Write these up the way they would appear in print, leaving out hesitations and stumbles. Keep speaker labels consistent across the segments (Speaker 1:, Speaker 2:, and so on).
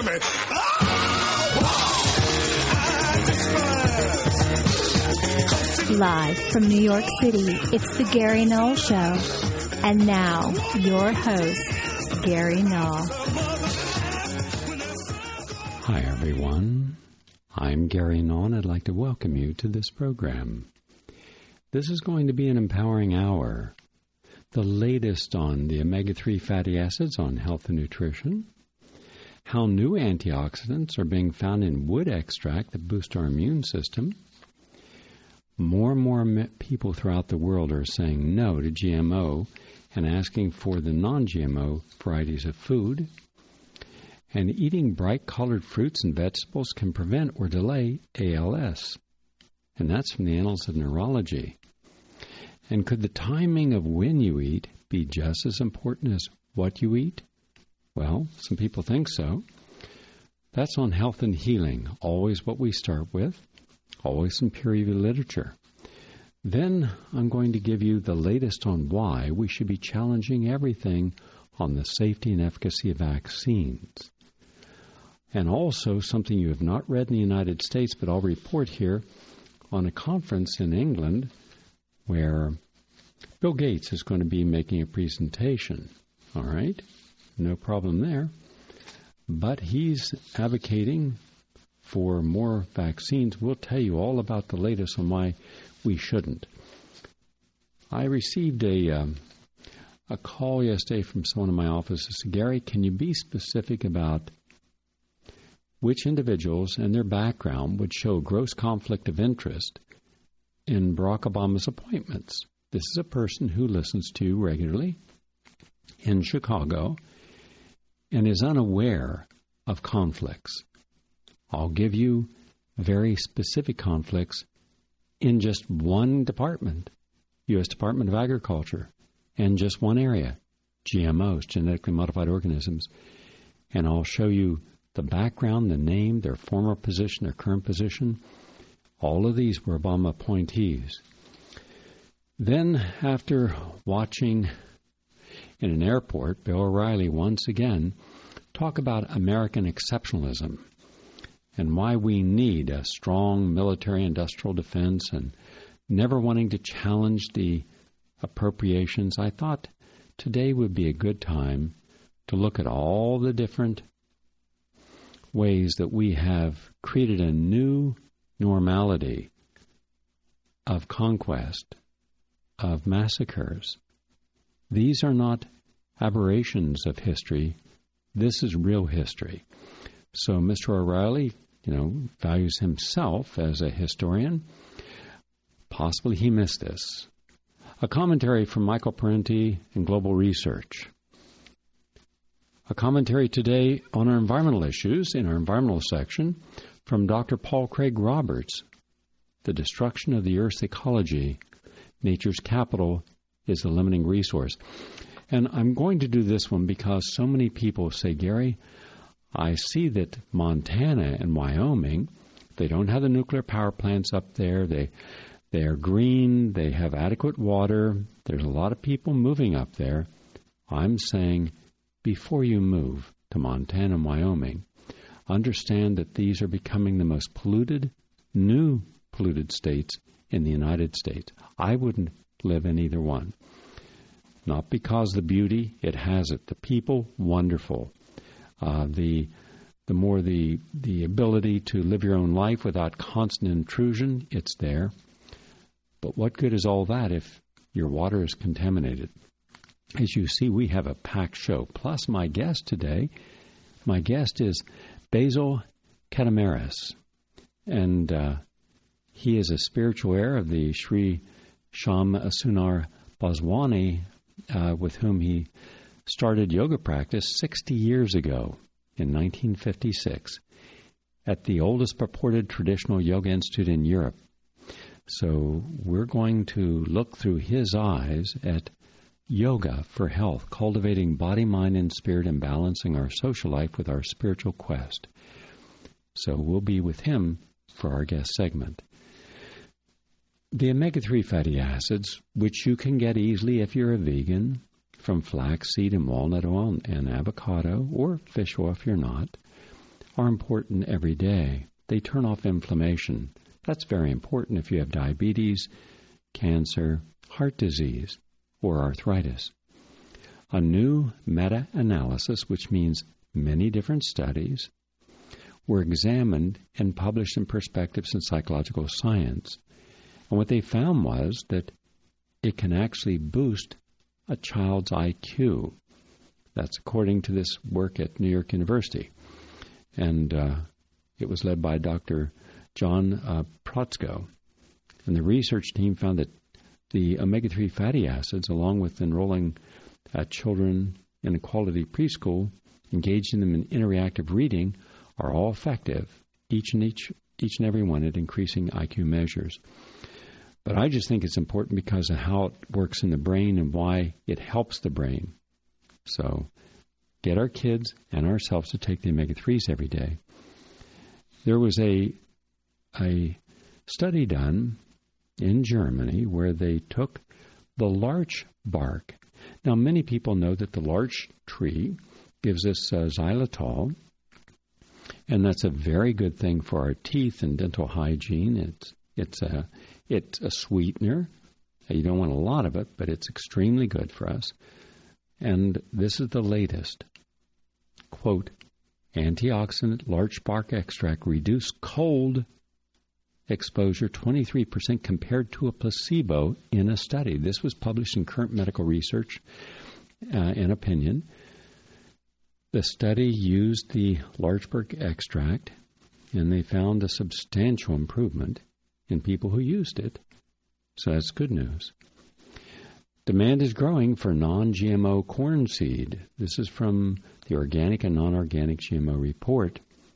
Speaker 1: to me.
Speaker 2: Live from New York City, it's the Gary Null Show. And now, your host, Gary Null.
Speaker 3: Hi, everyone. I'm Gary Null, and I'd like to welcome you to this program. This is going to be an empowering hour. The latest on the omega-3 fatty acids on health and nutrition, how new antioxidants are being found in wood extract that boost our immune system. More and more people throughout the world are saying no to GMO and asking for the non-GMO varieties of food. And eating bright-colored fruits and vegetables can prevent or delay ALS. And that's from the Annals of Neurology. And could the timing of when you eat be just as important as what you eat? Well, some people think so. That's on health and healing, always what we start with, always some peer-reviewed literature. Then I'm going to give you the latest on why we should be challenging everything on the safety and efficacy of vaccines. And also something you have not read in the United States, but I'll report here on a conference in England where Bill Gates is going to be making a presentation. All right? No problem there. But he's advocating for more vaccines. We'll tell you all about the latest on why we shouldn't. I received a call yesterday from someone in my office that said, Gary, can you be specific about which individuals and their background would show gross conflict of interest in Barack Obama's appointments? This is a person who listens to you regularly in Chicago and is unaware of conflicts. I'll give you very specific conflicts in just one department, U.S. Department of Agriculture, and just one area, GMOs, genetically modified organisms. And I'll show you the background, the name, their former position, their current position. All of these were Obama appointees. Then, after watching in an airport, Bill O'Reilly once again talk about American exceptionalism and why we need a strong military-industrial defense and never wanting to challenge the appropriations, I thought today would be a good time to look at all the different ways that we have created a new normality of conquest, of massacres. These are not aberrations of history. This is real history. So Mr. O'Reilly, values himself as a historian. Possibly he missed this. A commentary from Michael Parenti in Global Research. A commentary today on our environmental issues in our environmental section from Dr. Paul Craig Roberts. The destruction of the Earth's ecology, nature's capital, is the limiting resource. And I'm going to do this one because so many people say, Gary, I see that Montana and Wyoming, they don't have the nuclear power plants up there. They are green. They have adequate water. There's a lot of people moving up there. I'm saying before you move to Montana and Wyoming, understand that these are becoming the most new polluted states in the United States. I wouldn't live in either one. Not because the beauty, it has it. The people, wonderful. The ability to live your own life without constant intrusion, it's there. But what good is all that if your water is contaminated? As you see, we have a packed show. Plus, my guest is Basil Katamaris. And he is a spiritual heir of the Sri Sham Sunar Baswani, with whom he started yoga practice 60 years ago in 1956 at the oldest purported traditional yoga institute in Europe. So we're going to look through his eyes at yoga for health, cultivating body, mind, and spirit, and balancing our social life with our spiritual quest. So we'll be with him for our guest segment. The omega-3 fatty acids, which you can get easily if you're a vegan, from flaxseed and walnut oil and avocado, or fish oil if you're not, are important every day. They turn off inflammation. That's very important if you have diabetes, cancer, heart disease, or arthritis. A new meta-analysis, which means many different studies, were examined and published in Perspectives in Psychological Science. And what they found was that it can actually boost a child's IQ. That's according to this work at New York University. And it was led by Dr. John Protzko. And the research team found that the omega-3 fatty acids, along with enrolling children in a quality preschool, engaging them in interactive reading, are all effective, each and every one at increasing IQ measures. But I just think it's important because of how it works in the brain and why it helps the brain. So get our kids and ourselves to take the omega-3s every day. There was a study done in Germany where they took the larch bark. Now, many people know that the larch tree gives us xylitol, and that's a very good thing for our teeth and dental hygiene. It's a sweetener. You don't want a lot of it, but it's extremely good for us. And this is the latest. Quote, antioxidant larch bark extract reduced cold exposure 23% compared to a placebo in a study. This was published in Current Medical Research and Opinion. The study used the larch bark extract, and they found a substantial improvement in people who used it. So that's good news. Demand is growing for non-GMO corn seed. This is from the Organic and Non-Organic GMO Report.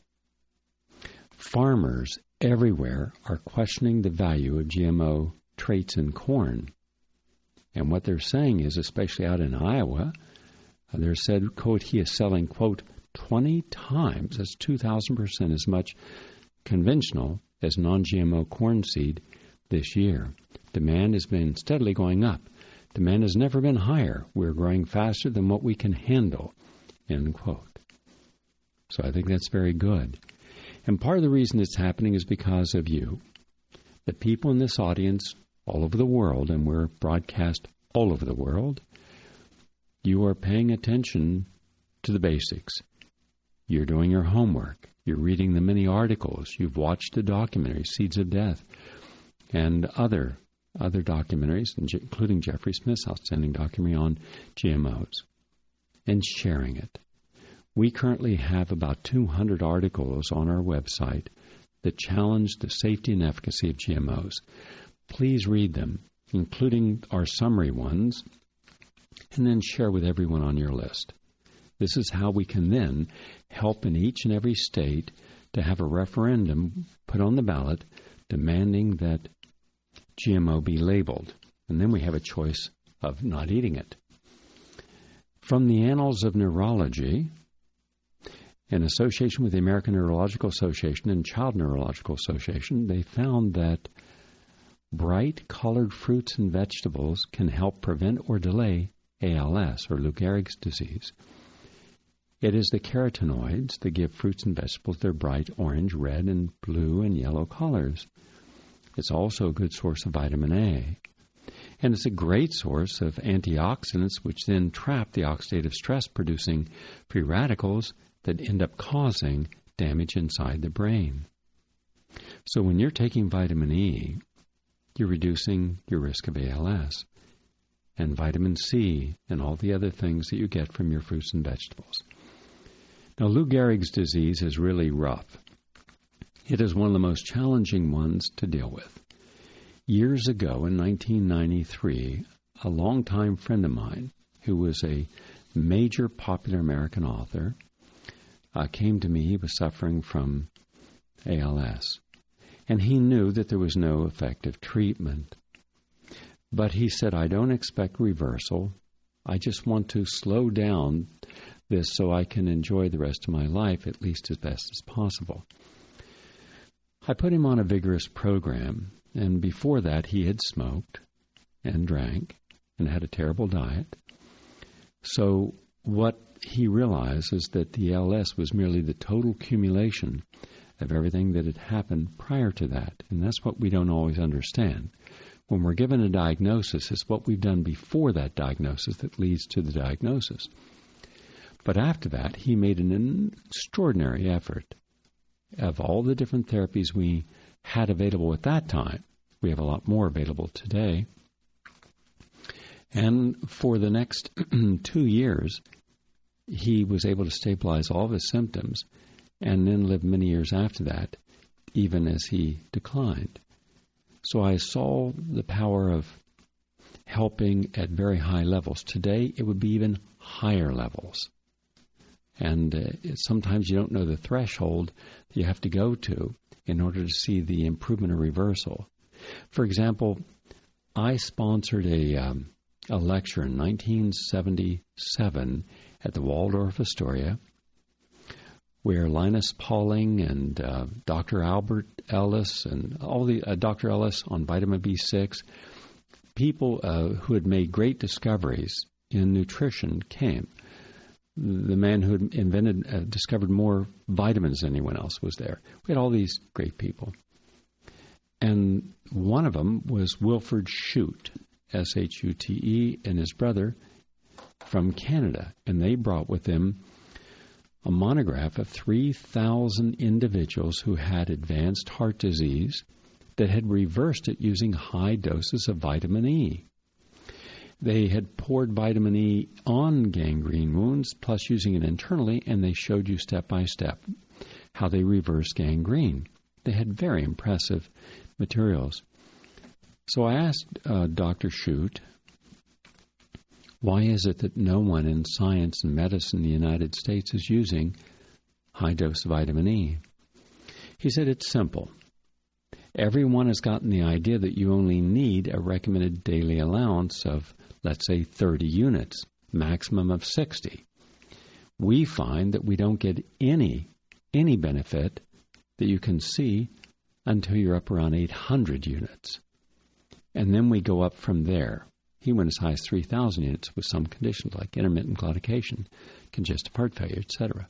Speaker 3: Farmers everywhere are questioning the value of GMO traits in corn. And what they're saying is, especially out in Iowa, they're said, quote, he is selling, quote, 20 times, that's 2,000% as much conventional as non-GMO corn seed this year. Demand has been steadily going up. Demand has never been higher. We're growing faster than what we can handle, end quote. So I think that's very good. And part of the reason it's happening is because of you. The people in this audience all over the world, and we're broadcast all over the world, you are paying attention to the basics. You're doing your homework. You're reading the many articles. You've watched the documentary, Seeds of Death, and other documentaries, including Jeffrey Smith's outstanding documentary on GMOs, and sharing it. We currently have about 200 articles on our website that challenge the safety and efficacy of GMOs. Please read them, including our summary ones, and then share with everyone on your list. This is how we can then help in each and every state to have a referendum put on the ballot demanding that GMO be labeled. And then we have a choice of not eating it. From the Annals of Neurology, in association with the American Neurological Association and Child Neurological Association, they found that bright colored fruits and vegetables can help prevent or delay ALS, or Lou Gehrig's disease. It is the carotenoids that give fruits and vegetables their bright orange, red, and blue and yellow colors. It's also a good source of vitamin A. And it's a great source of antioxidants, which then trap the oxidative stress-producing free radicals that end up causing damage inside the brain. So when you're taking vitamin E, you're reducing your risk of ALS, and vitamin C and all the other things that you get from your fruits and vegetables. Now, Lou Gehrig's disease is really rough. It is one of the most challenging ones to deal with. Years ago, in 1993, a longtime friend of mine, who was a major popular American author, came to me. He was suffering from ALS, and he knew that there was no effective treatment. But he said, I don't expect reversal. I just want to slow down this so I can enjoy the rest of my life, at least as best as possible. I put him on a vigorous program, and before that he had smoked and drank and had a terrible diet. So what he realized is that the LS was merely the total accumulation of everything that had happened prior to that. And that's what we don't always understand. When we're given a diagnosis, it's what we've done before that diagnosis that leads to the diagnosis. But after that, he made an extraordinary effort. Of all the different therapies we had available at that time, we have a lot more available today. And for the next 2 years, he was able to stabilize all of his symptoms and then live many years after that, even as he declined. So I saw the power of helping at very high levels. Today, it would be even higher levels. And sometimes you don't know the threshold that you have to go to in order to see the improvement or reversal. For example, I sponsored a lecture in 1977 at the Waldorf Astoria, where Linus Pauling and Dr. Albert Ellis and all the Dr. Ellis on vitamin B6, people who had made great discoveries in nutrition came. The man who had discovered more vitamins than anyone else was there. We had all these great people. And one of them was Wilfred Shute, S-H-U-T-E, and his brother from Canada. And they brought with them a monograph of 3,000 individuals who had advanced heart disease that had reversed it using high doses of vitamin E. They had poured vitamin E on gangrene wounds, plus using it internally, and they showed you step by step how they reverse gangrene. They had very impressive materials. So I asked Dr. Shute, why is it that no one in science and medicine in the United States is using high-dose vitamin E? He said it's simple. Everyone has gotten the idea that you only need a recommended daily allowance of, let's say, 30 units, maximum of 60. We find that we don't get any benefit that you can see until you're up around 800 units. And then we go up from there. He went as high as 3,000 units with some conditions like intermittent claudication, congestive heart failure, etc.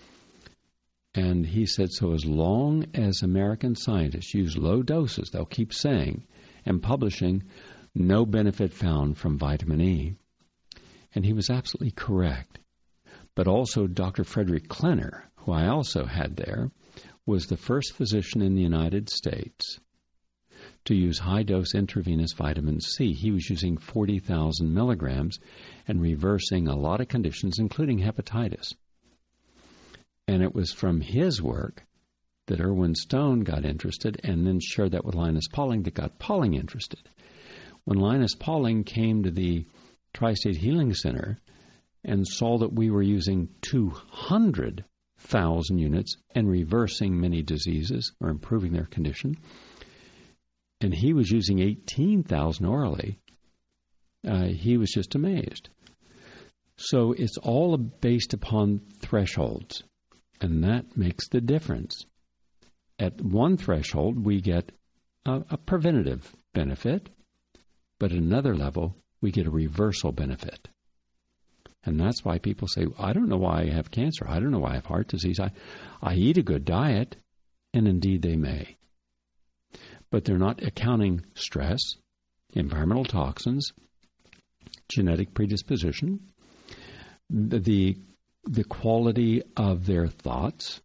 Speaker 3: And he said, so as long as American scientists use low doses, they'll keep saying and publishing no benefit found from vitamin E. And he was absolutely correct. But also Dr. Frederick Klenner, who I also had there, was the first physician in the United States to use high-dose intravenous vitamin C. He was using 40,000 milligrams and reversing a lot of conditions, including hepatitis. And it was from his work that Irwin Stone got interested and then shared that with Linus Pauling that got Pauling interested. When Linus Pauling came to the Tri-State Healing Center and saw that we were using 200,000 units and reversing many diseases or improving their condition, and he was using 18,000 orally, he was just amazed. So it's all based upon thresholds, and that makes the difference. At one threshold, we get a preventative benefit, but at another level, we get a reversal benefit. And that's why people say, I don't know why I have cancer. I don't know why I have heart disease. I eat a good diet, and indeed they may. But they're not accounting stress, environmental toxins, genetic predisposition, the quality of their thoughts,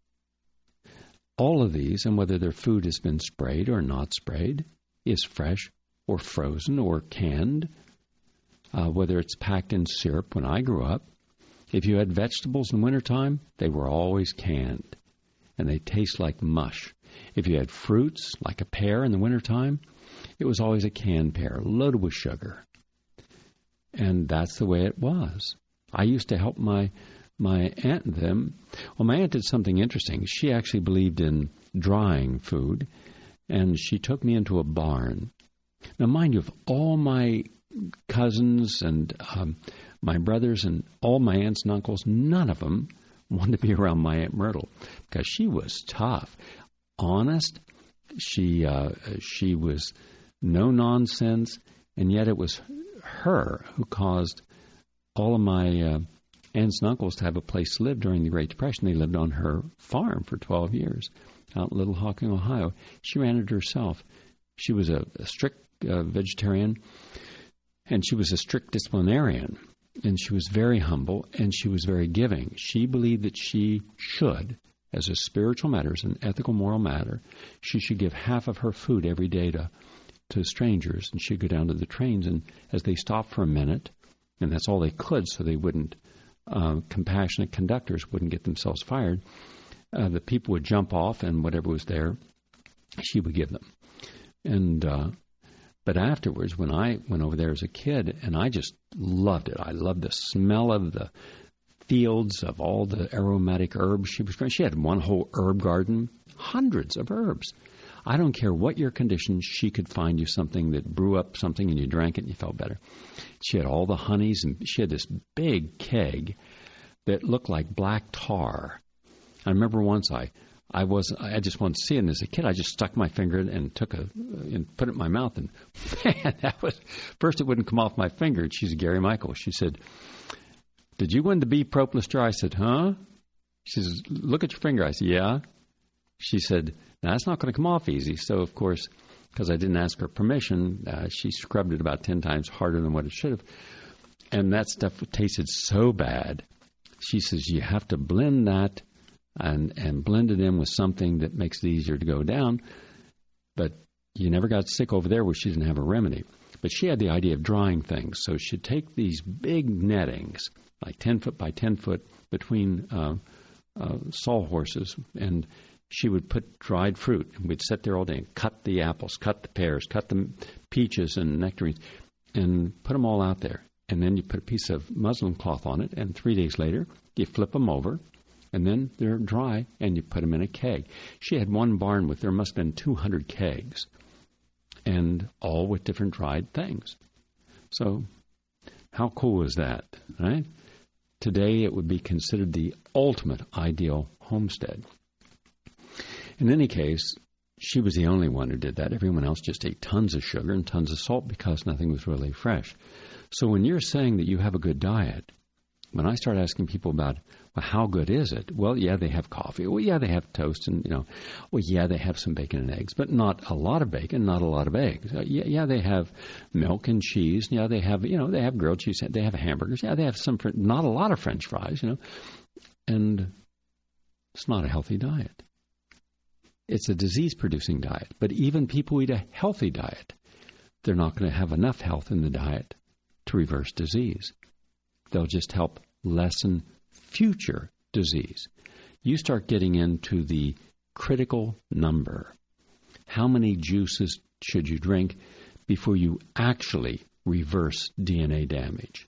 Speaker 3: all of these, and whether their food has been sprayed or not sprayed, is fresh or frozen or canned, whether it's packed in syrup. When I grew up, if you had vegetables in wintertime, they were always canned, and they taste like mush. If you had fruits, like a pear in the wintertime, it was always a canned pear, loaded with sugar. And that's the way it was. I used to help my aunt and them. Well, my aunt did something interesting. She actually believed in drying food, and she took me into a barn. Now, mind you, of all my cousins and my brothers and all my aunts and uncles, none of them wanted to be around my Aunt Myrtle because she was tough. Honest, she was no nonsense, and yet it was her who caused all of my aunts and uncles to have a place to live during the Great Depression. They lived on her farm for 12 years out in Little Hocking, Ohio. She ran it herself. She was a strict vegetarian, and she was a strict disciplinarian, and she was very humble, and she was very giving. She believed that she should, as a spiritual matter, as an ethical, moral matter, she should give half of her food every day to strangers, and she'd go down to the trains, and as they stopped for a minute, and that's all they could so they wouldn't, compassionate conductors wouldn't get themselves fired, the people would jump off, and whatever was there, she would give them. And but afterwards, when I went over there as a kid, and I just loved it. I loved the smell of the fields, of all the aromatic herbs she was growing. She had one whole herb garden, hundreds of herbs. I don't care what your condition, she could find you something that brew up something and you drank it and you felt better. She had all the honeys, and she had this big keg that looked like black tar. I remember once I just wanted to see it, and as a kid I just stuck my finger and and put it in my mouth, and man, that was, first it wouldn't come off my finger. And she's Gary Michael. She said, "Did you win the B Propolis jar?" I said, "Huh?" She says, "Look at your finger." I said, "Yeah." She said, "Now, that's not going to come off easy." So, of course, because I didn't ask her permission, she scrubbed it about 10 times harder than what it should have. And that stuff tasted so bad. She says, "You have to blend that and blend it in with something that makes it easier to go down." But you never got sick over there where she didn't have a remedy. But she had the idea of drying things. So she'd take these big nettings, like 10 foot by 10 foot, between sawhorses, and she would put dried fruit, and we'd sit there all day and cut the apples, cut the pears, cut the peaches and nectarines, and put them all out there. And then you put a piece of muslin cloth on it, and 3 days later, you flip them over, and then they're dry, and you put them in a keg. She had one barn there must have been 200 kegs, and all with different dried things. So how cool is that, right? Today, it would be considered the ultimate ideal homestead. In any case, she was the only one who did that. Everyone else just ate tons of sugar and tons of salt because nothing was really fresh. So when you're saying that you have a good diet, when I start asking people about, well, how good is it? Well, yeah, they have coffee. Well, yeah, they have toast, and, well, yeah, they have some bacon and eggs, but not a lot of bacon, not a lot of eggs. Yeah, they have milk and cheese. Yeah, they have, they have grilled cheese. They have hamburgers. Yeah, they have not a lot of French fries, and it's not a healthy diet. It's a disease-producing diet. But even people who eat a healthy diet, they're not going to have enough health in the diet to reverse disease. They'll just help lessen future disease. You start getting into the critical number. How many juices should you drink before you actually reverse DNA damage?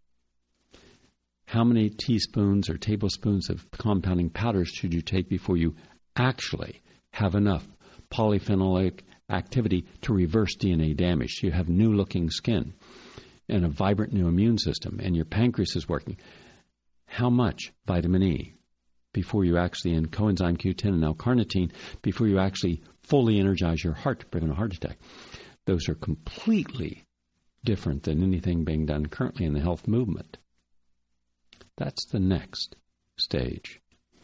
Speaker 3: How many teaspoons or tablespoons of compounding powders should you take before you actually have enough polyphenolic activity to reverse DNA damage? So you have new-looking skin and a vibrant new immune system, and your pancreas is working. How much vitamin E before you actually, and coenzyme Q10 and L-carnitine, before you actually fully energize your heart to prevent a heart attack? Those are completely different than anything being done currently in the health movement. That's the next stage.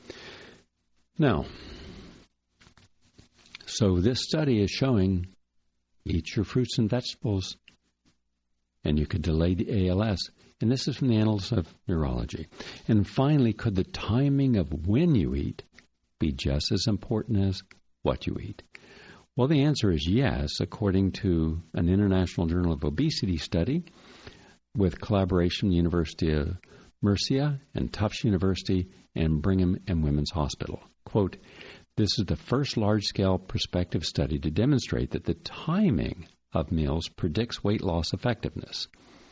Speaker 3: Now, so this study is showing eat your fruits and vegetables, and you could delay the ALS. And this is from the Annals of Neurology. And finally, could the timing of when you eat be just as important as what you eat? Well, the answer is yes, according to an International Journal of Obesity study with collaboration with the University of Murcia and Tufts University and Brigham and Women's Hospital. Quote, "This is the first large-scale prospective study to demonstrate that the timing of meals predicts weight loss effectiveness."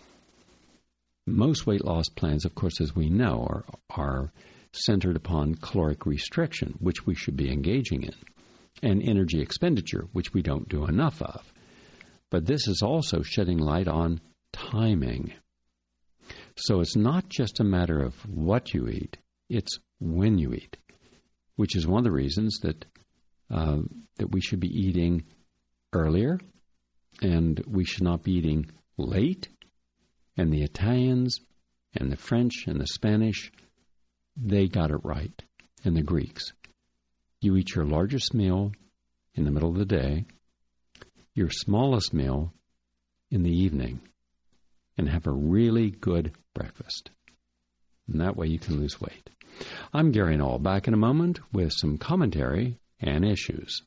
Speaker 3: Most weight loss plans, of course, as we know, are centered upon caloric restriction, which we should be engaging in, and energy expenditure, which we don't do enough of. But this is also shedding light on timing. So it's not just a matter of what you eat, it's when you eat, which is one of the reasons that we should be eating earlier, and we should not be eating late. And the Italians and the French and the Spanish they got it right in the Greeks. You eat your largest meal in the middle of the day, your smallest meal in the evening, and have a really good breakfast. And that way you can lose weight. I'm Gary Null, back in a moment with some commentary and issues.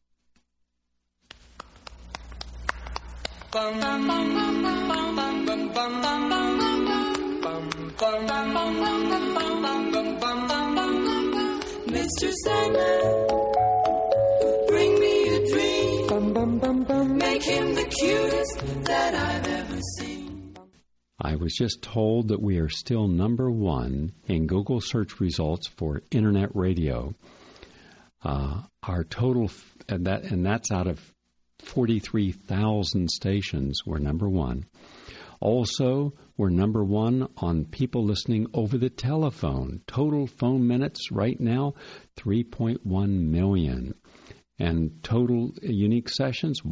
Speaker 1: Mr. Sandman, bring me a dream. Make him the cutest that I've ever seen.
Speaker 3: I was just told that we are still number one in Google search results for internet radio. Our total, and that's out of 43,000 stations, we're number one. Also, we're number one on people listening over the telephone. Total phone minutes right now, 3.1 million. And total unique sessions,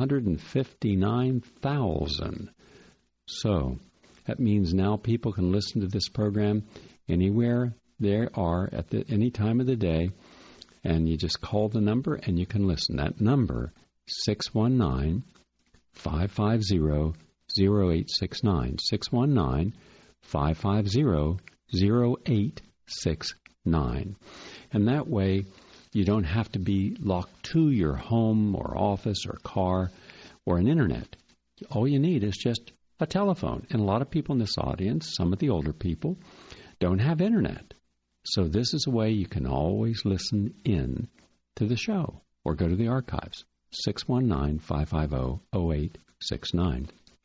Speaker 3: 159,000. So, that means now people can listen to this program anywhere they are at any time of the day. And you just call the number and you can listen. That number, 619-550-0869, 619-550-0869. And that way, you don't have to be locked to your home or office or car or an internet. All you need is just a telephone. And a lot of people in this audience, some of the older people, don't have internet. So this is a way you can always listen in to the show or go to the archives, 619-550-0869.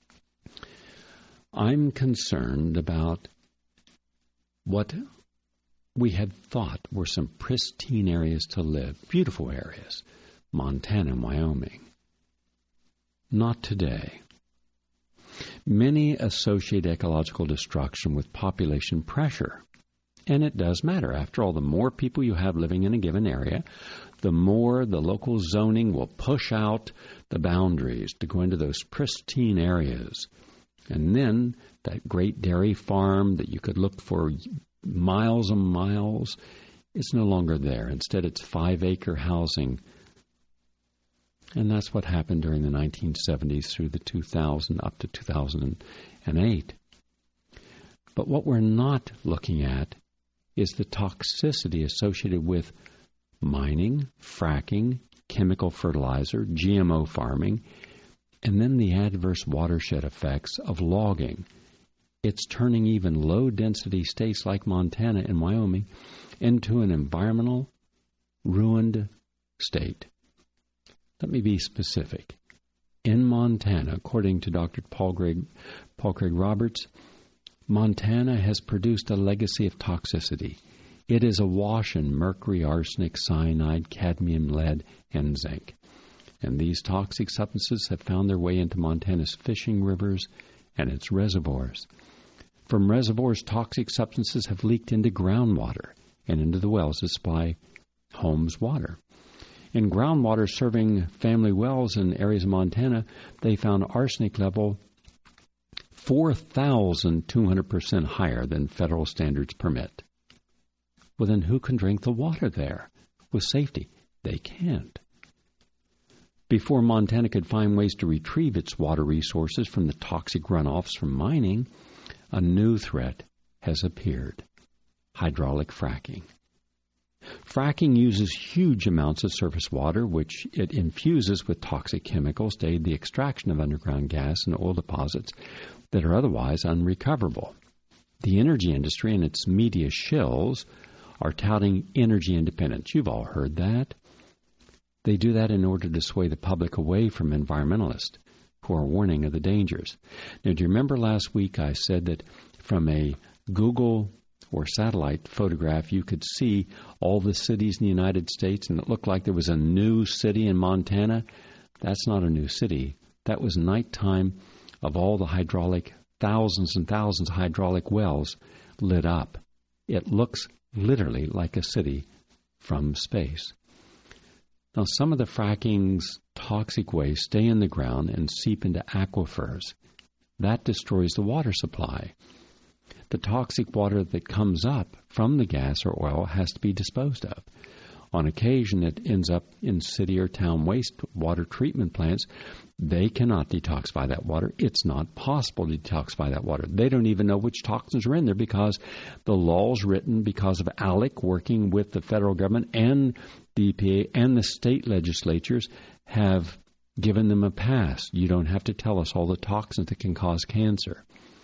Speaker 3: I'm concerned about what we had thought were some pristine areas to live, beautiful areas, Montana and Wyoming. Not today. Many associate ecological destruction with population pressure. And it does matter. After all, the more people you have living in a given area, the more the local zoning will push out the boundaries to go into those pristine areas. And then that great dairy farm that you could look for miles and miles is no longer there. Instead, it's 5-acre housing. And that's what happened during the 1970s through the 2000 up to 2008. But what we're not looking at is the toxicity associated with mining, fracking, chemical fertilizer, GMO farming, and then the adverse watershed effects of logging. It's turning even low-density states like Montana and Wyoming into an environmental ruined state. Let me be specific. In Montana, according to Dr. Paul Craig Roberts, Montana has produced a legacy of toxicity. It is awash in mercury, arsenic, cyanide, cadmium, lead, and zinc. And these toxic substances have found their way into Montana's fishing rivers and its reservoirs. From reservoirs, toxic substances have leaked into groundwater and into the wells that supply homes water. In groundwater serving family wells in areas of Montana, they found arsenic level 4,200% higher than federal standards permit. Well, then who can drink the water there with safety? They can't. Before Montana could find ways to retrieve its water resources from the toxic runoffs from mining, a new threat has appeared: hydraulic fracking. Fracking uses huge amounts of surface water, which it infuses with toxic chemicals to aid the extraction of underground gas and oil deposits that are otherwise unrecoverable. The energy industry and its media shills are touting energy independence. You've all heard that. They do that in order to sway the public away from environmentalists who are warning of the dangers. Now, do you remember last week I said that from a Google or satellite photograph you could see all the cities in the United States and it looked like there was a new city in Montana? That's not a new city. That was nighttime of all the hydraulic, thousands and thousands of hydraulic wells lit up. It looks literally like a city from space. Now, some of the fracking's toxic waste stay in the ground and seep into aquifers. That destroys the water supply. the toxic water that comes up from the gas or oil has to be disposed of. On occasion, it ends up in city or town wastewater treatment plants. They cannot detoxify that water. It's not possible to detoxify that water. They don't even know which toxins are in there because the laws written because of ALEC working with the federal government and the EPA and the state legislatures have given them a pass. You don't have to tell us all the toxins that can cause cancer.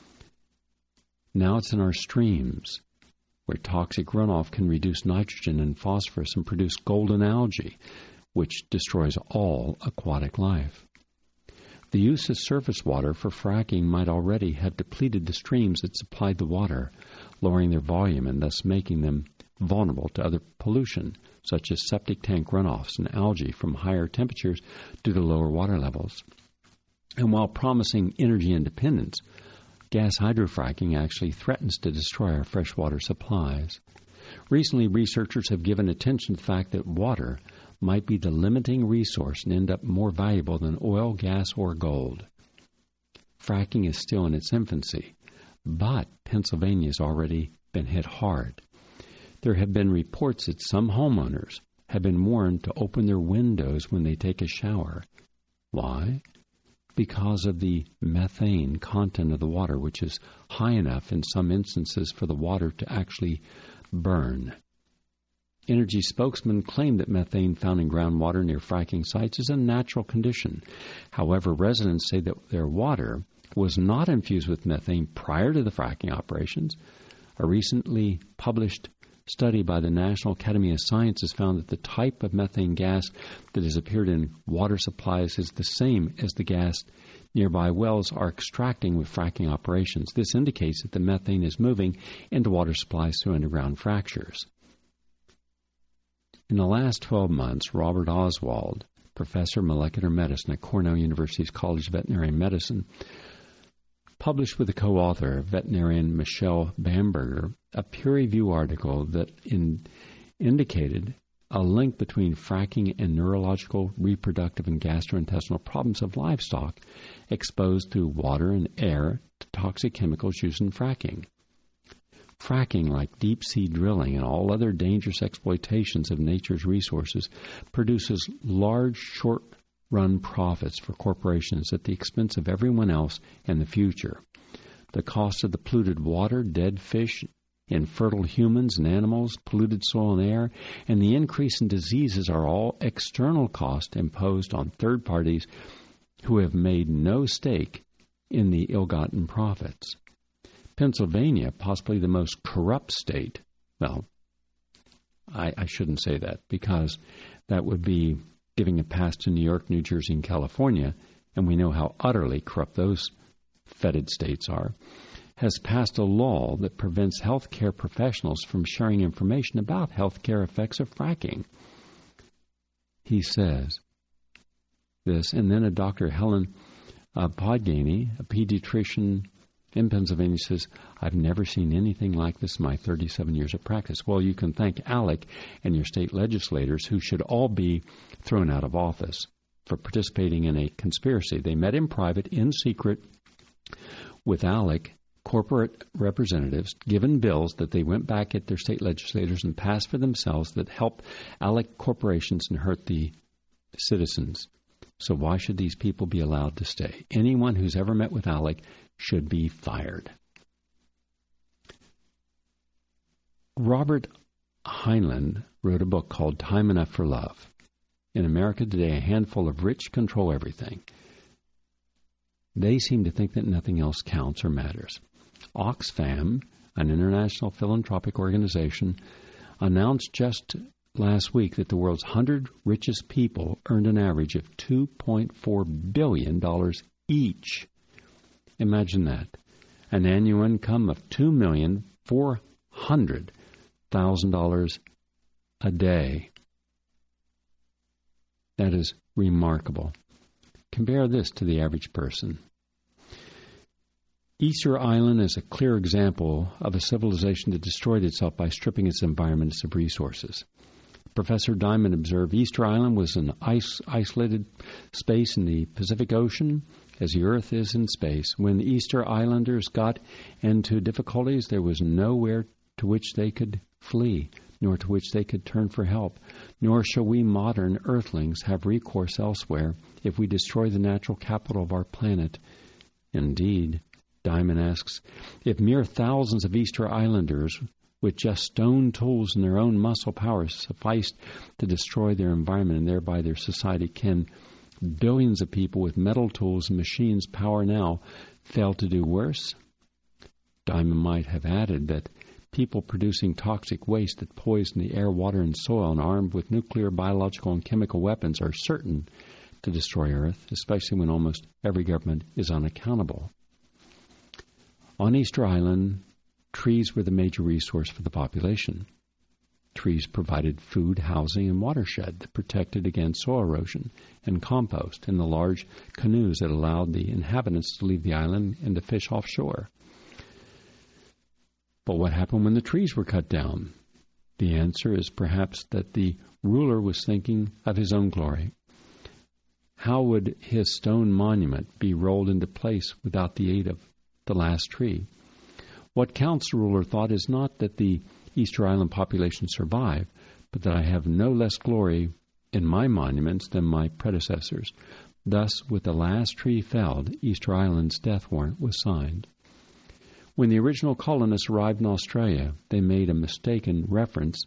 Speaker 3: Now it's in our streams, where toxic runoff can reduce nitrogen and phosphorus and produce golden algae, which destroys all aquatic life. The use of surface water for fracking might already have depleted the streams that supplied the water, lowering their volume and thus making them vulnerable to other pollution, such as septic tank runoffs and algae from higher temperatures due to lower water levels. And while promising energy independence, gas hydrofracking actually threatens to destroy our freshwater supplies. Recently, researchers have given attention to the fact that water might be the limiting resource and end up more valuable than oil, gas, or gold. Fracking is still in its infancy, but Pennsylvania has already been hit hard. There have been reports that some homeowners have been warned to open their windows when they take a shower. Why? Because of the methane content of the water, which is high enough in some instances for the water to actually burn. Energy spokesmen claim that methane found in groundwater near fracking sites is a natural condition. However, residents say that their water was not infused with methane prior to the fracking operations. A recently published study by the National Academy of Sciences found that the type of methane gas that has appeared in water supplies is the same as the gas nearby wells are extracting with fracking operations. This indicates that the methane is moving into water supplies through underground fractures. In the last 12 months, Robert Oswald, professor of molecular medicine at Cornell University's College of Veterinary Medicine, published with a co-author, veterinarian Michelle Bamberger, a peer-reviewed article that indicated a link between fracking and neurological, reproductive, and gastrointestinal problems of livestock exposed through water and air to toxic chemicals used in fracking. Fracking, like deep-sea drilling and all other dangerous exploitations of nature's resources, produces large, short-run profits for corporations at the expense of everyone else in the future. The cost of the polluted water, dead fish, infertile humans and animals, polluted soil and air, and the increase in diseases are all external costs imposed on third parties who have made no stake in the ill-gotten profits. Pennsylvania, possibly the most corrupt state, well, I shouldn't say that because that would be giving a pass to New York, New Jersey, and California, and we know how utterly corrupt those fetid states are, has passed a law that prevents healthcare professionals from sharing information about healthcare effects of fracking. He says this, and then a Dr. Helen Podgany, a pediatrician in Pennsylvania, says, I've never seen anything like this in my 37 years of practice. Well, you can thank ALEC and your state legislators, who should all be thrown out of office for participating in a conspiracy. They met in private, in secret, with ALEC corporate representatives, given bills that they went back at their state legislators and passed for themselves that help ALEC corporations and hurt the citizens. So why should these people be allowed to stay? Anyone who's ever met with ALEC should be fired. Robert Heinlein wrote a book called Time Enough for Love. In America today, a handful of rich control everything. They seem to think that nothing else counts or matters. Oxfam, an international philanthropic organization, announced just last week that the world's 100 richest people earned an average of $2.4 billion each. Imagine that. An annual income of $2,400,000 a day. That is remarkable. Compare this to the average person. Easter Island is a clear example of a civilization that destroyed itself by stripping its environment of resources. Professor Diamond observed Easter Island was an isolated space in the Pacific Ocean. as the Earth is in space. When the Easter Islanders got into difficulties, there was nowhere to which they could flee, nor to which they could turn for help. Nor shall we modern Earthlings have recourse elsewhere if we destroy the natural capital of our planet. Indeed, Diamond asks, if mere thousands of Easter Islanders with just stone tools and their own muscle power sufficed to destroy their environment and thereby their society, can billions of people with metal tools and machines power now fail to do worse? Diamond might have added that people producing toxic waste that poison the air, water, and soil and armed with nuclear, biological, and chemical weapons are certain to destroy Earth, especially when almost every government is unaccountable. On Easter Island, trees were the major resource for the population. Trees provided food, housing, and watershed that protected against soil erosion and compost in the large canoes that allowed the inhabitants to leave the island and to fish offshore. But what happened when the trees were cut down? The answer is perhaps that the ruler was thinking of his own glory. How would his stone monument be rolled into place without the aid of the last tree? What counts, the ruler thought, is not that the Easter Island population survive, but that I have no less glory in my monuments than my predecessors. Thus, with the last tree felled, Easter Island's death warrant was signed. When the original colonists arrived in Australia, they made a mistaken reference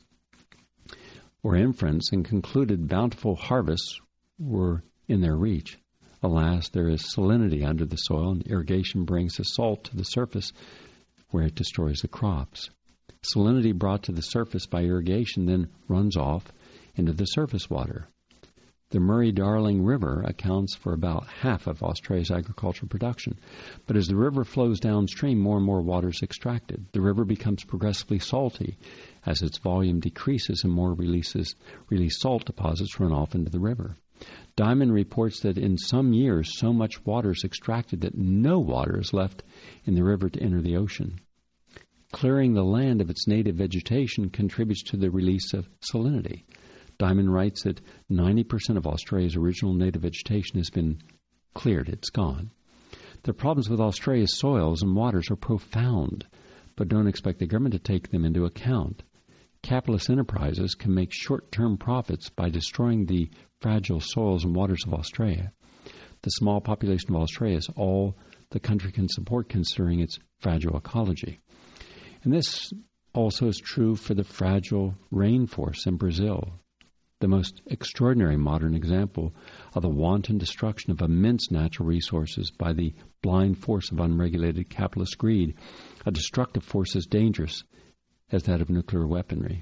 Speaker 3: or inference and concluded bountiful harvests were in their reach. Alas, there is salinity under the soil, and irrigation brings the salt to the surface where it destroys the crops. Salinity brought to the surface by irrigation then runs off into the surface water. The Murray-Darling River accounts for about half of Australia's agricultural production. But as the river flows downstream, more and more water is extracted. The river becomes progressively salty as its volume decreases and more released salt deposits run off into the river. Diamond reports that in some years so much water is extracted that no water is left in the river to enter the ocean. Clearing the land of its native vegetation contributes to the release of salinity. Diamond writes that 90% of Australia's original native vegetation has been cleared. It's gone. The problems with Australia's soils and waters are profound, but don't expect the government to take them into account. Capitalist enterprises can make short-term profits by destroying the fragile soils and waters of Australia. The small population of Australia is all the country can support considering its fragile ecology. And this also is true for the fragile rainforests in Brazil, the most extraordinary modern example of the wanton destruction of immense natural resources by the blind force of unregulated capitalist greed, a destructive force as dangerous as that of nuclear weaponry.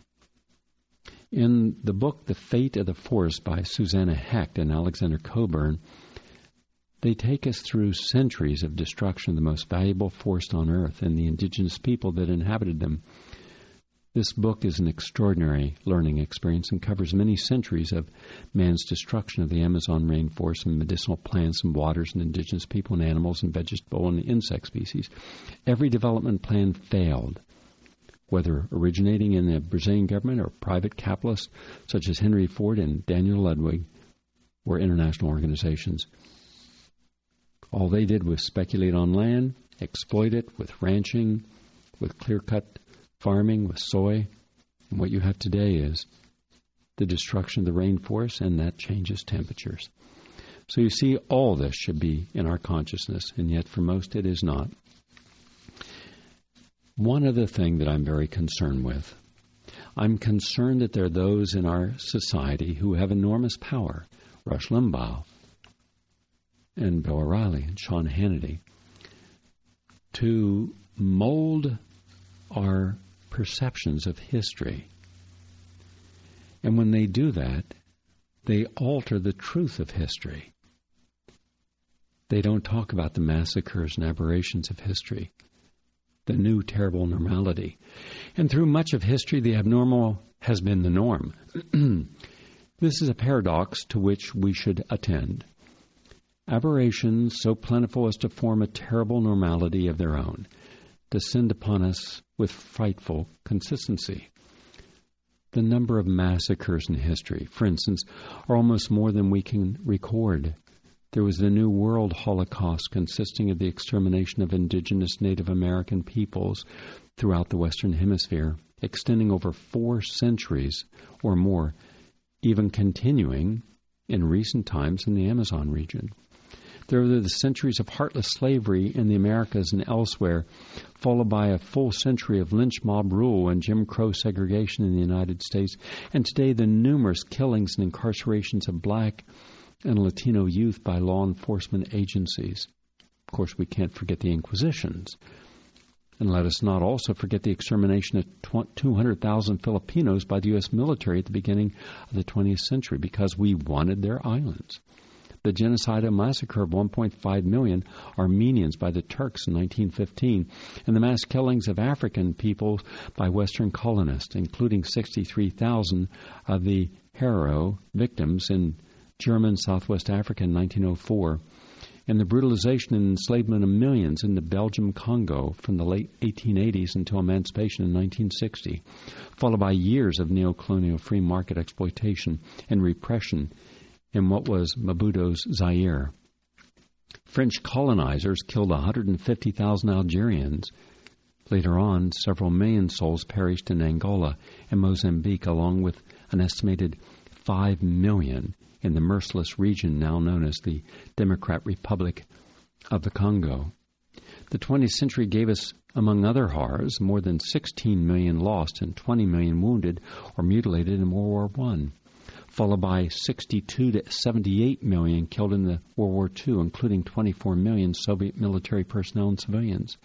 Speaker 3: In the book The Fate of the Forest by Susanna Hecht and Alexander Coburn, they take us through centuries of destruction of the most valuable forest on earth and the indigenous people that inhabited them. This book is an extraordinary learning experience and covers many centuries of man's destruction of the Amazon rainforest and medicinal plants and waters and indigenous people and animals and vegetable and insect species. Every development plan failed, whether originating in the Brazilian government or private capitalists such as Henry Ford and Daniel Ludwig or international organizations. All they did was speculate on land, exploit it with ranching, with clear-cut farming, with soy. And what you have today is the destruction of the rainforest, and that changes temperatures. So you see, all this should be in our consciousness, and yet for most it is not. One other thing that I'm very concerned with, I'm concerned that there are those in our society who have enormous power, Rush Limbaugh and Bill O'Reilly and Sean Hannity, to mold our perceptions of history. And when they do that, they alter the truth of history. They don't talk about the massacres and aberrations of history, the new terrible normality. And through much of history, the abnormal has been the norm. This is a paradox to which we should attend. Aberrations so plentiful as to form a terrible normality of their own descend upon us with frightful consistency. The number of massacres in history, for instance, are almost more than we can record. There was the New World Holocaust, consisting of the extermination of indigenous Native American peoples throughout the Western Hemisphere, extending over 4 centuries or more, even continuing in recent times in the Amazon region. There were the centuries of heartless slavery in the Americas and elsewhere, followed by a full century of lynch mob rule and Jim Crow segregation in the United States, and today the numerous killings and incarcerations of black and Latino youth by law enforcement agencies. Of course, we can't forget the Inquisitions. And let us not also forget the extermination of 200,000 Filipinos by the U.S. military at the beginning of the 20th century because we wanted their islands. The genocidal massacre of 1.5 million Armenians by the Turks in 1915, and the mass killings of African peoples by Western colonists, including 63,000 of the Herero victims in German Southwest Africa in 1904, and the brutalization and enslavement of millions in the Belgium Congo from the late 1880s until emancipation in 1960, followed by years of neocolonial free market exploitation and repression in what was Mobutu's Zaire. French colonizers killed 150,000 Algerians. Later on, several million souls perished in Angola and Mozambique, along with an estimated 5 million in the merciless region now known as the Democratic Republic of the Congo. The 20th century gave us, among other horrors, more than 16 million lost and 20 million wounded or mutilated in World War I, followed by 62 to 78 million killed in the World War II, including 24 million Soviet military personnel and civilians.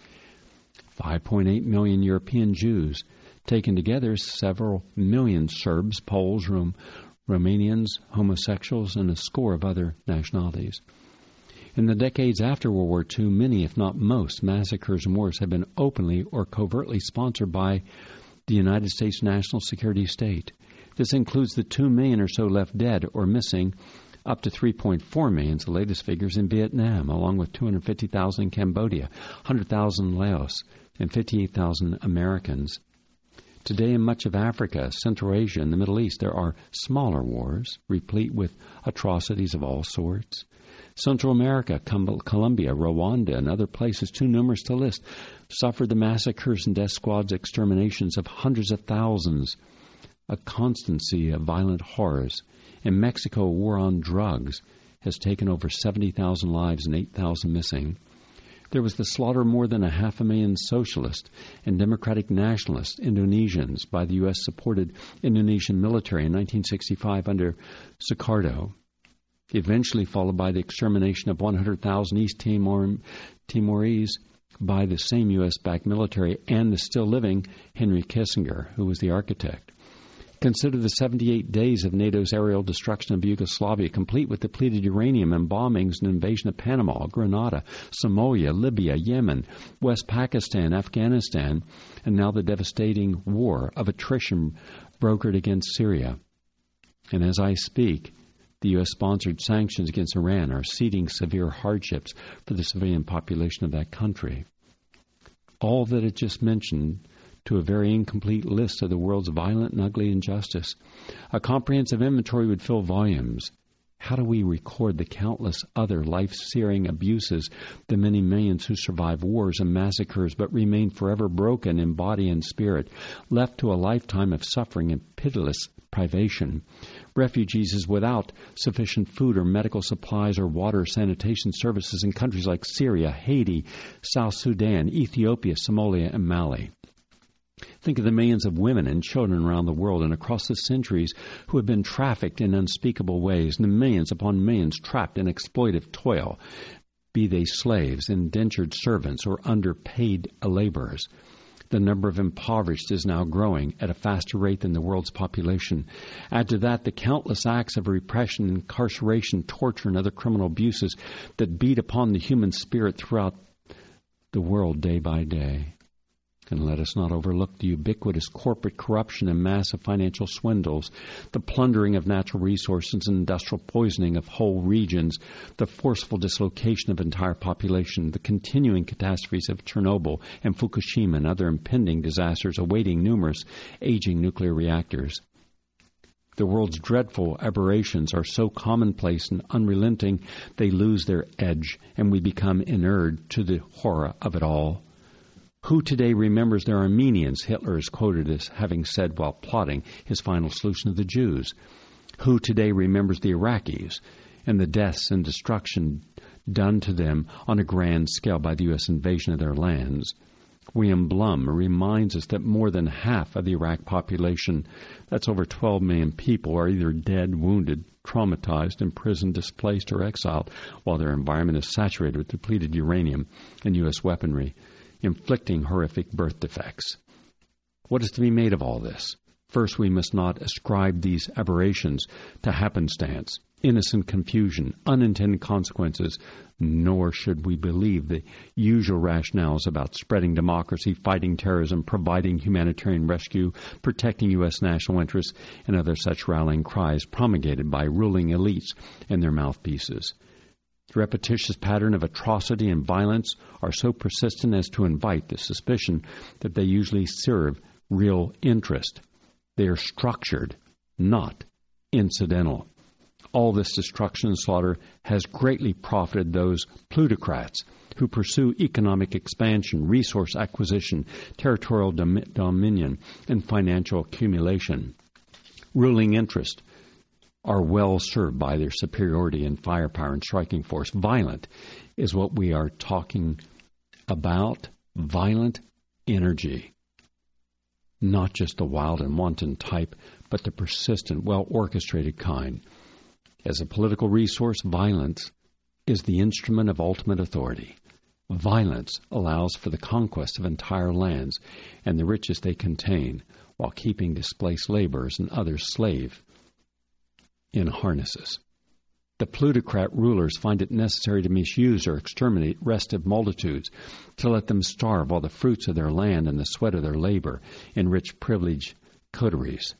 Speaker 3: 5.8 million European Jews. Taken together, several million Serbs, Poles, Romanians, homosexuals, and a score of other nationalities. In the decades after World War II, many, if not most, massacres and wars have been openly or covertly sponsored by the United States national security state. This includes the 2 million or so left dead or missing, up to 3.4 million, the latest figures, in Vietnam, along with 250,000 in Cambodia, 100,000 in Laos, and 58,000 Americans. Today in much of Africa, Central Asia, and the Middle East, there are smaller wars, replete with atrocities of all sorts. Central America, Colombia, Rwanda, and other places, too numerous to list, suffered the massacres and death squads, exterminations of hundreds of thousands, a constancy of violent horrors. In Mexico, a war on drugs has taken over 70,000 lives and 8,000 missing. There was the slaughter of more than 500,000 socialist and democratic nationalist Indonesians by the U.S.-supported Indonesian military in 1965 under Sukarno, eventually followed by the extermination of 100,000 East Timorese by the same U.S.-backed military and the still-living Henry Kissinger, who was the architect. Consider the 78 days of NATO's aerial destruction of Yugoslavia, complete with depleted uranium and bombings and invasion of Panama, Grenada, Somalia, Libya, Yemen, West Pakistan, Afghanistan, and now the devastating war of attrition brokered against Syria. And as I speak, the U.S.-sponsored sanctions against Iran are seeding severe hardships for the civilian population of that country. All that I just mentioned to a very incomplete list of the world's violent and ugly injustice. A comprehensive inventory would fill volumes. How do we record the countless other life-searing abuses, the many millions who survive wars and massacres but remain forever broken in body and spirit, left to a lifetime of suffering and pitiless privation? Refugees is without sufficient food or medical supplies or water or sanitation services in countries like Syria, Haiti, South Sudan, Ethiopia, Somalia, and Mali. Think of the millions of women and children around the world and across the centuries who have been trafficked in unspeakable ways, and the millions upon millions trapped in exploitive toil, be they slaves, indentured servants, or underpaid laborers. The number of impoverished is now growing at a faster rate than the world's population. Add to that the countless acts of repression, incarceration, torture, and other criminal abuses that beat upon the human spirit throughout the world day by day. And let us not overlook the ubiquitous corporate corruption and massive financial swindles, the plundering of natural resources and industrial poisoning of whole regions, the forceful dislocation of entire population, the continuing catastrophes of Chernobyl and Fukushima and other impending disasters awaiting numerous aging nuclear reactors. The world's dreadful aberrations are so commonplace and unrelenting, they lose their edge, and we become inured to the horror of it all. Who today remembers the Armenians Hitler is quoted as having said while plotting his final solution of the Jews? Who today remembers the Iraqis and the deaths and destruction done to them on a grand scale by the U.S. invasion of their lands? William Blum reminds us that more than half of the Iraq population, that's over 12 million people, are either dead, wounded, traumatized, imprisoned, displaced, or exiled, while their environment is saturated with depleted uranium and U.S. weaponry, inflicting horrific birth defects. What is to be made of all this? First, we must not ascribe these aberrations to happenstance, innocent confusion, unintended consequences, nor should we believe the usual rationales about spreading democracy, fighting terrorism, providing humanitarian rescue, protecting U.S. national interests, and other such rallying cries promulgated by ruling elites and their mouthpieces. The repetitious pattern of atrocity and violence are so persistent as to invite the suspicion that they usually serve real interest. They are structured, not incidental. All this destruction and slaughter has greatly profited those plutocrats who pursue economic expansion, resource acquisition, territorial dominion, and financial accumulation. Ruling interests are well served by their superiority in firepower and striking force. Violent is what we are talking about, violent energy. Not just the wild and wanton type, but the persistent, well-orchestrated kind. As a political resource, violence is the instrument of ultimate authority. Violence allows for the conquest of entire lands and the riches they contain, while keeping displaced laborers and others slave in harnesses. The plutocrat rulers find it necessary to misuse or exterminate restive multitudes, to let them starve while the fruits of their land and the sweat of their labor enrich privileged coteries.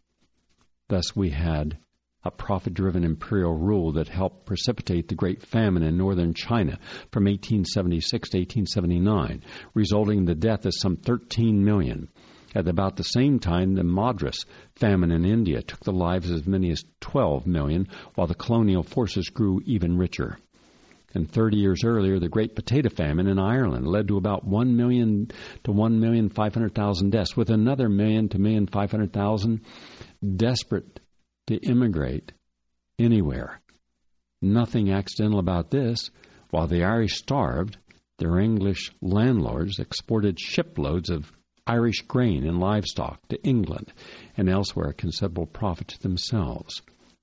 Speaker 3: Thus we had a profit-driven imperial rule that helped precipitate the Great Famine in northern China from 1876 to 1879, resulting in the death of some 13 million. At about the same time, the Madras famine in India took the lives of as many as 12 million, while the colonial forces grew even richer. And 30 years earlier, the Great Potato Famine in Ireland led to about 1 million to 1,500,000 deaths, with another 1 million to 1,500,000 desperate to immigrate anywhere. Nothing accidental about this. While the Irish starved, their English landlords exported shiploads of Irish grain and livestock to England and elsewhere, considerable profit to themselves.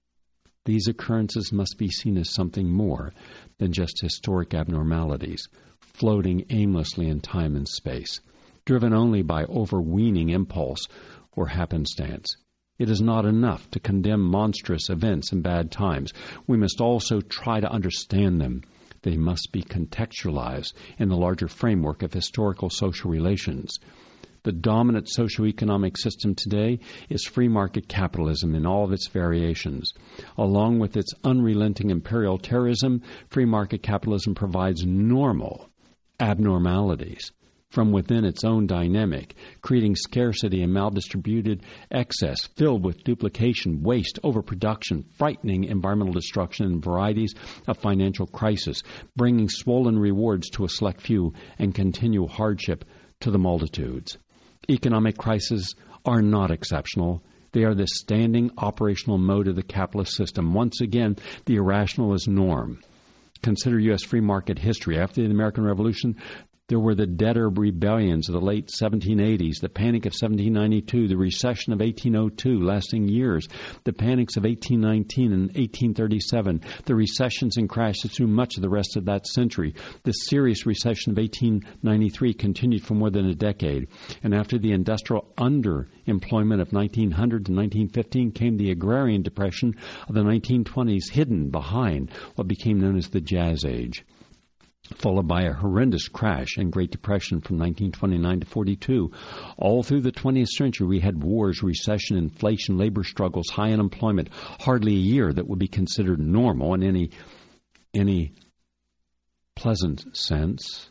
Speaker 3: These occurrences must be seen as something more than just historic abnormalities, floating aimlessly in time and space, driven only by overweening impulse or happenstance. It is not enough to condemn monstrous events and bad times. We must also try to understand them. They must be contextualized in the larger framework of historical social relations. The dominant socioeconomic system today is free market capitalism in all of its variations. Along with its unrelenting imperial terrorism, free market capitalism provides normal abnormalities from within its own dynamic, creating scarcity and maldistributed excess filled with duplication, waste, overproduction, frightening environmental destruction, and varieties of financial crisis, bringing swollen rewards to a select few and continual hardship to the multitudes. Economic crises are not exceptional. They are the standing operational mode of the capitalist system. Once again, the irrational is norm. Consider U.S. free market history. After the American Revolution, there were the debtor rebellions of the late 1780s, the Panic of 1792, the recession of 1802, lasting years, the panics of 1819 and 1837, the recessions and crashes through much of the rest of that century. The serious recession of 1893 continued for more than a decade. And after the industrial underemployment of 1900 to 1915 came the agrarian depression of the 1920s, hidden behind what became known as the Jazz Age, followed by a horrendous crash and Great Depression from 1929 to 42. All through the 20th century, we had wars, recession, inflation, labor struggles, high unemployment, hardly a year that would be considered normal in any pleasant sense.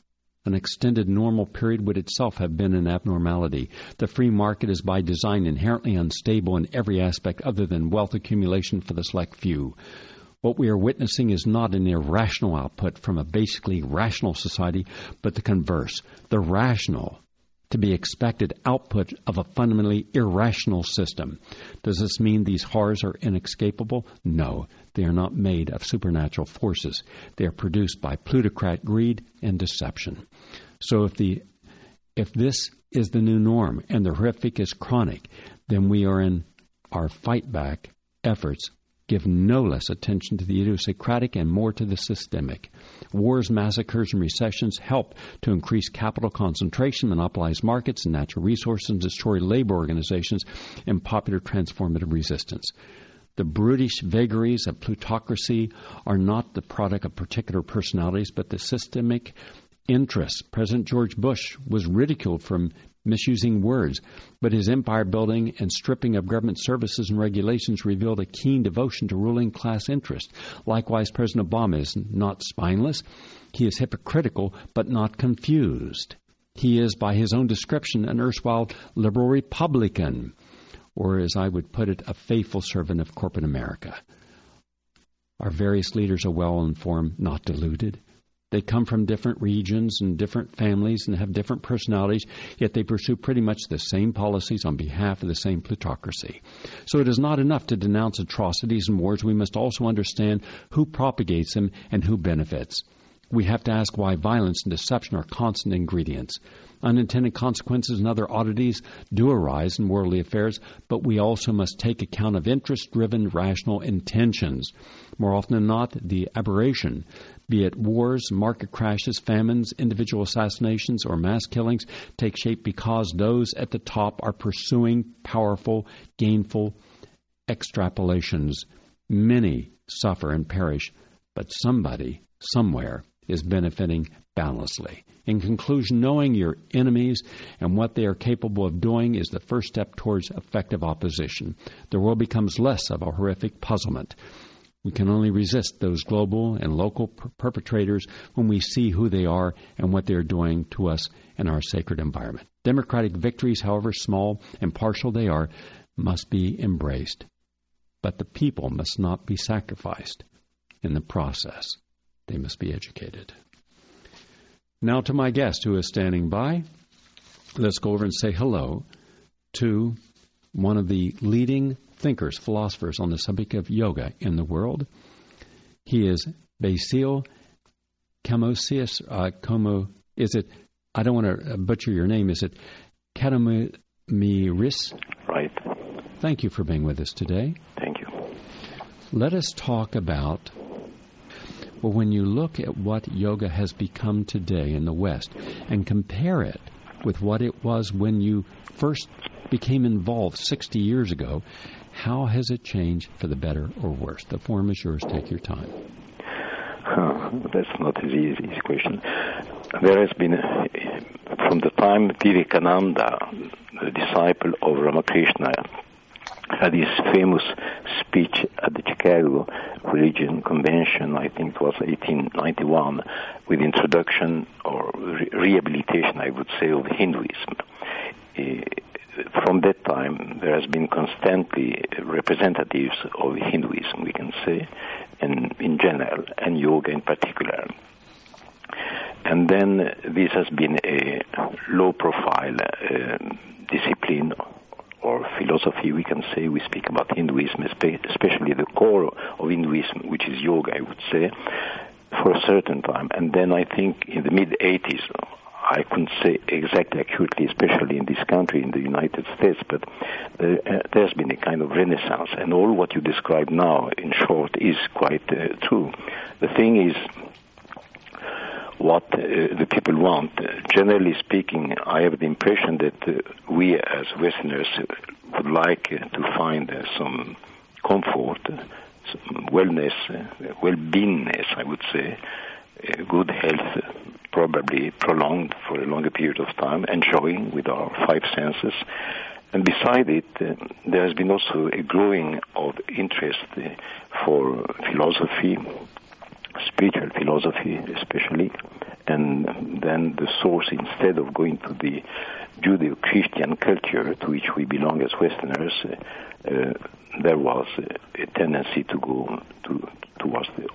Speaker 3: An extended normal period would itself have been an abnormality. The free market is by design inherently unstable in every aspect other than wealth accumulation for the select few. What we are witnessing is not an irrational output from a basically rational society, but the converse, the rational, to be expected output of a fundamentally irrational system. Does this mean these horrors are inescapable? No, they are not made of supernatural forces. They are produced by plutocrat greed and deception. So if this is the new norm and the horrific is chronic, then we are in our fight back efforts give no less attention to the idiosyncratic and more to the systemic. Wars, massacres, and recessions help to increase capital concentration, monopolize markets and natural resources, and destroy labor organizations and popular transformative resistance. The brutish vagaries of plutocracy are not the product of particular personalities, but the systemic interests. President George Bush was ridiculed for misusing words, but his empire building and stripping of government services and regulations revealed a keen devotion to ruling class interest. Likewise, President Obama is not spineless. He is hypocritical, but not confused. He is, by his own description, an erstwhile liberal Republican, or as I would put it, a faithful servant of corporate America. Our various leaders are well informed, not deluded. They come from different regions and different families and have different personalities, yet they pursue pretty much the same policies on behalf of the same plutocracy. So it is not enough to denounce atrocities and wars. We must also understand who propagates them and who benefits. We have to ask why violence and deception are constant ingredients. Unintended consequences and other oddities do arise in worldly affairs, but we also must take account of interest-driven, rational intentions. More often than not, the aberration, be it wars, market crashes, famines, individual assassinations, or mass killings, take shape because those at the top are pursuing powerful, gainful extrapolations. Many suffer and perish, but somebody, somewhere, is benefiting boundlessly. In conclusion, knowing your enemies and what they are capable of doing is the first step towards effective opposition. The world becomes less of a horrific puzzlement. We can only resist those global and local perpetrators when we see who they are and what they are doing to us in our sacred environment. Democratic victories, however small and partial they are, must be embraced. But the people must not be sacrificed in the process. They must be educated. Now to my guest who is standing by. Let's go over and say hello to one of the leading thinkers, philosophers on the subject of yoga in the world. He is Basil Kamosius. I don't want to butcher your name. Is it Katamamiris?
Speaker 4: Right.
Speaker 3: Thank you for being with us today.
Speaker 4: Thank you.
Speaker 3: Let us talk about, well, when you look at what yoga has become today in the West and compare it with what it was when you first became involved 60 years ago, how has it changed for the better or worse? The forum is yours. Take your time.
Speaker 4: That's not an easy question. There has been, from the time Vivekananda, the disciple of Ramakrishna, had his famous speech at the Chicago Religion Convention, I think it was 1891, with introduction or rehabilitation, I would say, of Hinduism. From that time, there has been constantly representatives of Hinduism, we can say, and in general, and yoga in particular. And then this has been a low-profile discipline or philosophy, we can say. We speak about Hinduism, especially the core of Hinduism, which is yoga, I would say, for a certain time. And then I think in the mid-80s, I couldn't say exactly accurately, especially in this country, in the United States, but there's been a kind of renaissance. And all what you describe now, in short, is quite true. The thing is, what the people want. Generally speaking, I have the impression that we as Westerners would like to find some comfort, some wellness, well-beingness, I would say, good health, probably prolonged for a longer period of time, enjoying with our five senses. And beside it, there has been also a growing of interest for philosophy, spiritual philosophy especially, And then the source, instead of going to the Judeo-Christian culture to which we belong as Westerners, there was a tendency to go towards the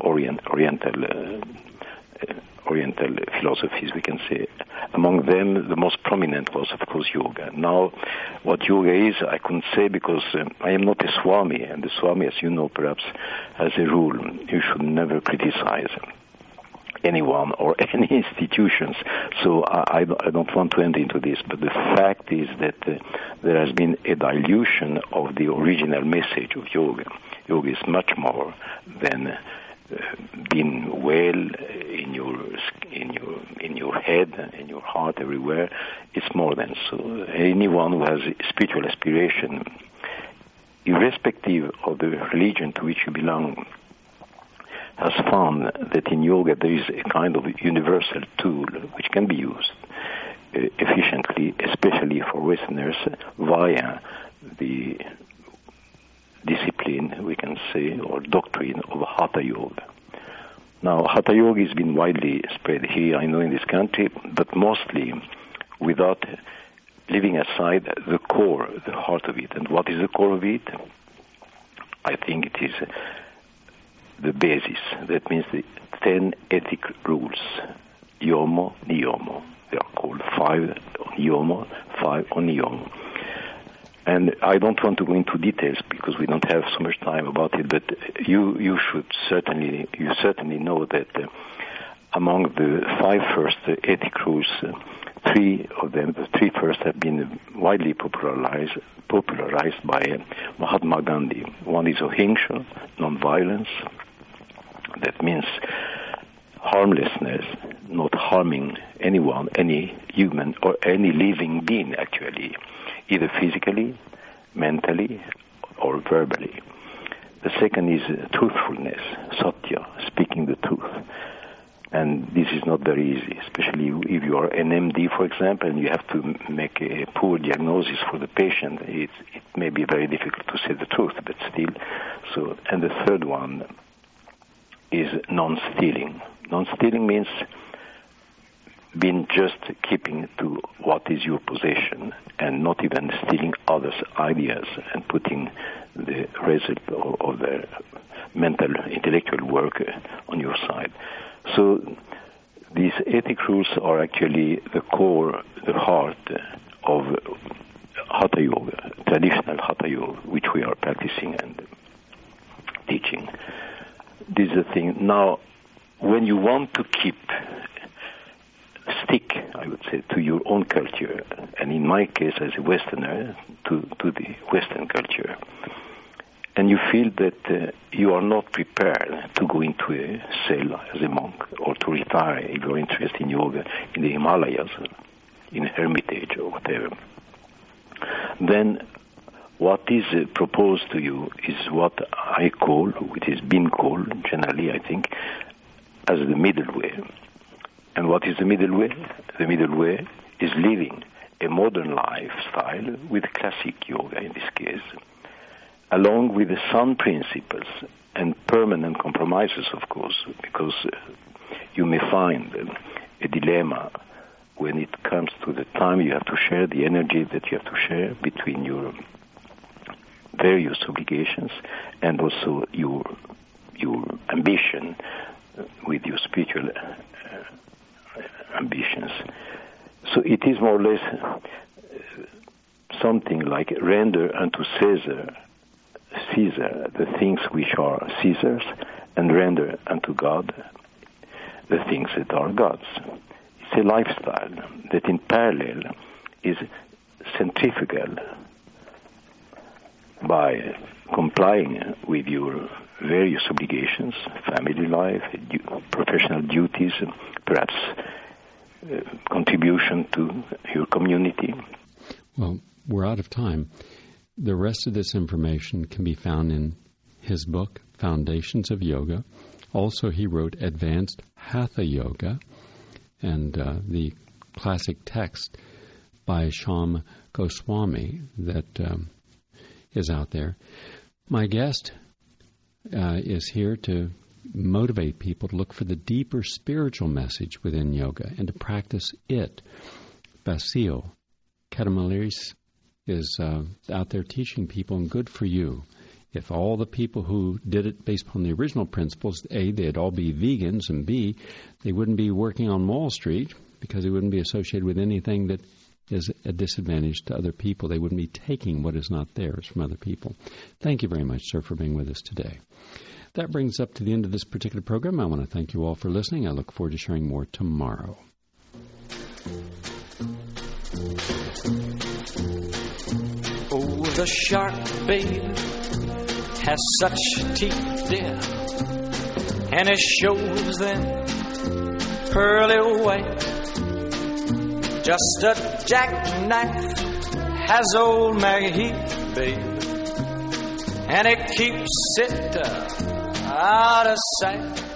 Speaker 4: Oriental philosophies, we can say. Among them, the most prominent was, of course, yoga. Now, what yoga is, I couldn't say because I am not a Swami, and the Swami, as you know, perhaps, has a rule: you should never criticize anyone or any institutions. So I don't want to enter into this, but the fact is that there has been a dilution of the original message of yoga. Yoga is much more than being well in your head, in your heart, everywhere. It's more than so. Anyone who has spiritual aspiration, irrespective of the religion to which you belong, has found that in yoga there is a kind of universal tool which can be used efficiently, especially for Westerners, via the discipline, we can say, or doctrine of Hatha Yoga. Now, Hatha Yoga has been widely spread here, I know, in this country, but mostly without leaving aside the core, the heart of it. And what is the core of it? I think it is the basis. That means the 10 ethic rules. Yomo, Niyomo. They are called 5 on Yomo, 5 on Niyomo. And I don't want to go into details because we don't have so much time about it, but you certainly know that among the 5 first ethic rules, 3 of them, the 3 first have been widely popularized by Mahatma Gandhi. One is Ahimsa, non-violence. That means harmlessness, not harming anyone, any human or any living being actually, either physically, mentally, or verbally. The second is truthfulness, satya, speaking the truth. And this is not very easy, especially if you are an MD, for example, and you have to make a poor diagnosis for the patient. It may be very difficult to say the truth, but still. So, and the third one is non-stealing. Non-stealing means being just keeping to what is your possession and not even stealing others' ideas and putting the result of their mental, intellectual work on your side. So these ethic rules are actually the core, the heart of Hatha Yoga, traditional Hatha Yoga, which we are practicing and teaching. This is the thing. Now, when you want to stick, I would say, to your own culture, and in my case as a Westerner, to the Western culture, and you feel that you are not prepared to go into a cell as a monk or to retire if you're interested in yoga in the Himalayas, in a hermitage or whatever, then what is proposed to you is what I call, which has been called generally, I think, as the middle way. And what is the middle way? The middle way is living a modern lifestyle with classic yoga in this case, along with the sound principles and permanent compromises, of course, because you may find a dilemma when it comes to the time you have to share, the energy that you have to share between your various obligations and also your ambition with your spiritual ambitions. So it is more or less something like render unto Caesar the things which are Caesar's, and render unto God the things that are God's. It's a lifestyle that in parallel is centrifugal by complying with your various obligations, family life, professional duties, perhaps contribution to your community.
Speaker 3: Well, we're out of time. The rest of this information can be found in his book, Foundations of Yoga. Also, he wrote Advanced Hatha Yoga, and the classic text by Shyam Goswami that is out there. My guest is here to motivate people to look for the deeper spiritual message within yoga and to practice it. Basil Katamalis is out there teaching people, and good for you. If all the people who did it based upon the original principles, A, they'd all be vegans, and B, they wouldn't be working on Wall Street because they wouldn't be associated with anything that is a disadvantage to other people. They wouldn't be taking what is not theirs from other people. Thank you very much, sir, for being with us today. That brings us up to the end of this particular program. I want to thank you all for listening. I look forward to sharing more tomorrow.
Speaker 5: Oh, the shark, baby, has such teeth, dear, and it shows them pearly white. Just a jackknife has old Maggie Heath, baby, and it keeps it out of sight.